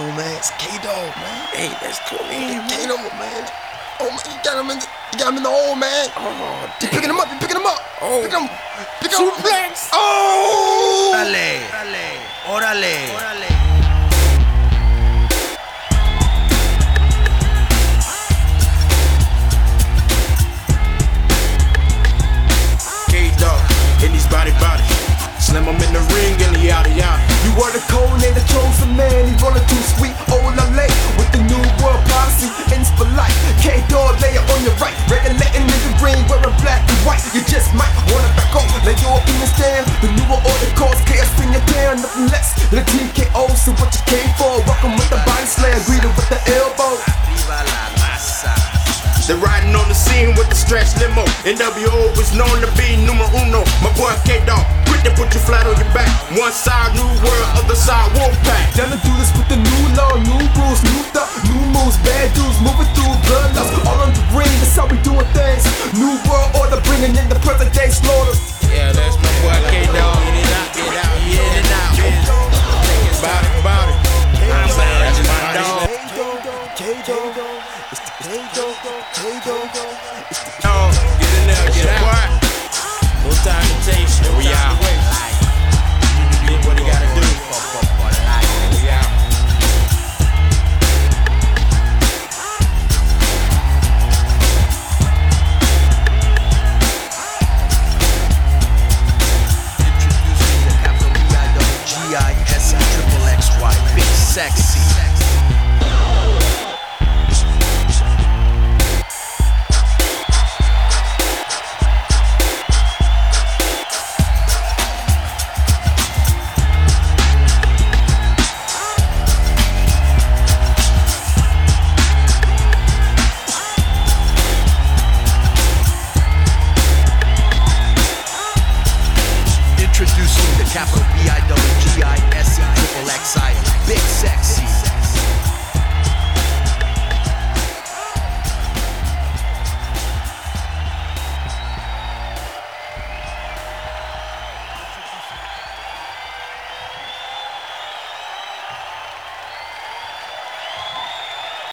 Oh man, it's K-Dog, man. Hey, that's cool. Man, K-Dog, man. Oh man, you got him in the hole, man. Oh, You damn. picking him up, you picking him up. Oh. Pick him. Suplex. Oh! Órale. K-Dog in these bodies. Slim him in the ring and he yada. You are the codename, the chosen man. He rolling too sweet, old LA with the new world policy. Ends for life. K-Dog, lay it on your right. Regulating in the ring, wearing black and white. You just might wanna back up, lay you up in the stand. The newer order cause chaos in your town. Nothing less than a TKO. So what you came for? Welcome with the body slam, greeted with the elbow. They're riding on the scene with the stretch limo. NWO is known to be numero uno. My boy K-Dog, quick to put you flat on your back. One side, new world, other side, Wolfpack. Down to do this with the new law, new rules, new thought, new moves, bad dudes moving through bloodlust. All on the ring, that's how we doing things. New world order, bringing in the present day slaughter. Yeah, that's my boy K-Dog. Get out, in and out. About it. I'm saying that's my dog. K-Dog, it's the K-Dog. Get in there, get out. No time to taste. Here we out. Did what he gotta do. We out. Introducing the capital B-I-double-G-I-S triple X-Y, Big Sexy. Introducing the capital B-I